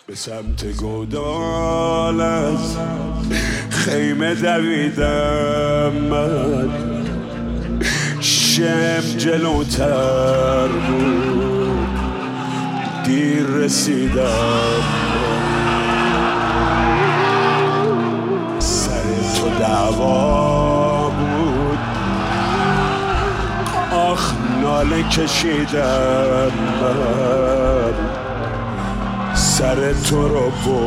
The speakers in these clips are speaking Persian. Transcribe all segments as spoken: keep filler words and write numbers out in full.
به سمت گودال از خیمه دویدم من، شم جلوتر بود دیر رسیدم، سر تو دعوا بود آخ ناله کشیدم من، سر تو رو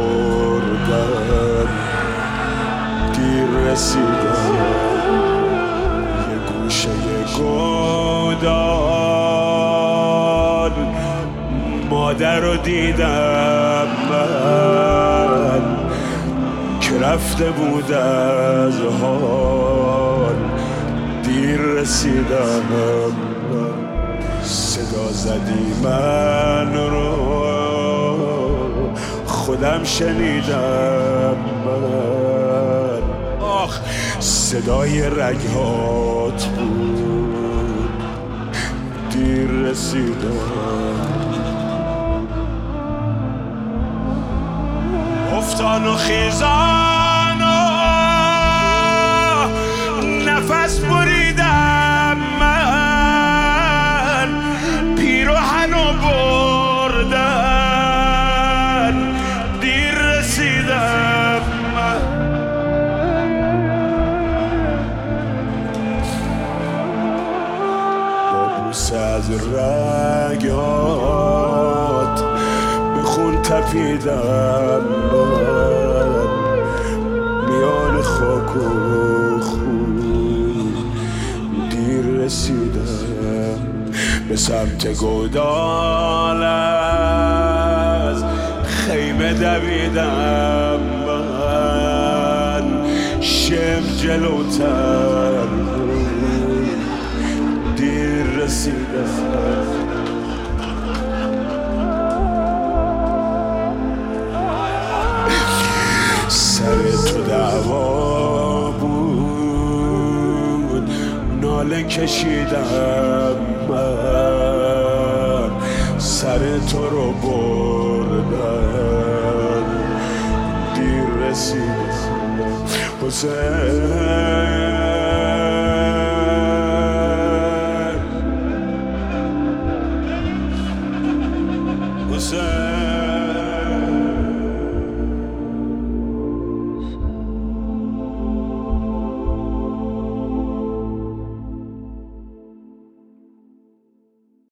بردم دیر رسیدم، یه گوشه گودال مادر رو دیدم من که رفته بود از حال دیر رسیدم، صدا زدی من رو خودم شنیدم من، آخ صدای رگهات بود دیر رسیدم، افتان و خیزان و نفس بریدم من، پیراهن و بردن دیر رسیدم من، با بوسه از رگات به خون تپیدم من، میان خاک و خون دیر رسیدم، به سمت گودال از خیمه دویدم من، شم جلوتر دیر رسیدم، سر تو دعوا بود ناله کشیدم من، سر تو رو بردم دیر رسیدم، حسین حسین